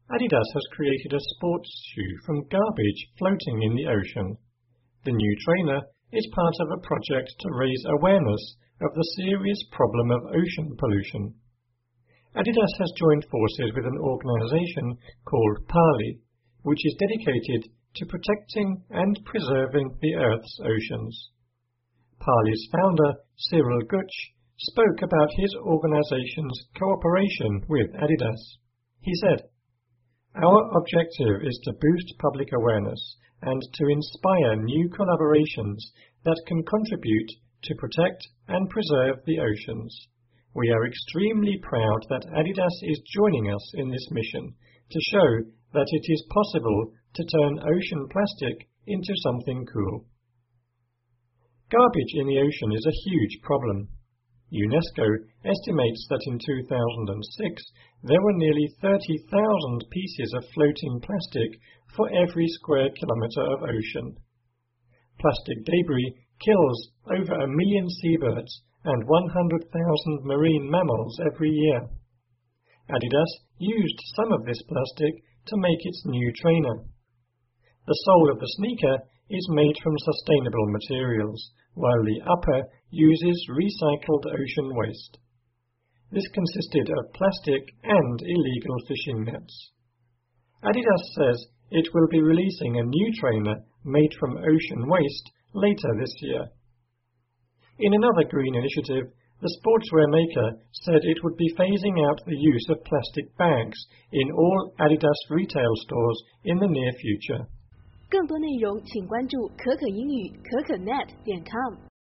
Adidas has created a sports shoe from garbage floating in the ocean. The new trainer is part of a project to raise awareness of the serious problem of ocean pollution. Adidas has joined forces with an organization called PALI, which is dedicated to protecting and preserving the Earth's oceans. PALI's founder, Cyril Gutsch, spoke about his organization's cooperation with Adidas. He said, "Our objective is to boost public awareness and to inspire new collaborations that can contribute to protect and preserve the oceans. We are extremely proud that Adidas is joining us in this mission to show that it is possible to turn ocean plastic into something cool." Garbage in the ocean is a huge problem. UNESCO estimates that in 2006 there were nearly 30,000 pieces of floating plastic for every square kilometre of ocean. Plastic debris kills over 1 million seabirds and 100,000 marine mammals every year. Adidas used some of this plastic to make its new trainer. The sole of the sneaker is made from sustainable materials, while the upper uses recycled ocean waste. This consisted of plastic and illegal fishing nets. Adidas says it will be releasing a new trainer made from ocean waste later this year. In another green initiative, the sportswear maker said it would be phasing out the use of plastic bags in all Adidas retail stores in the near future. 更多内容请关注可可英语可可net.com。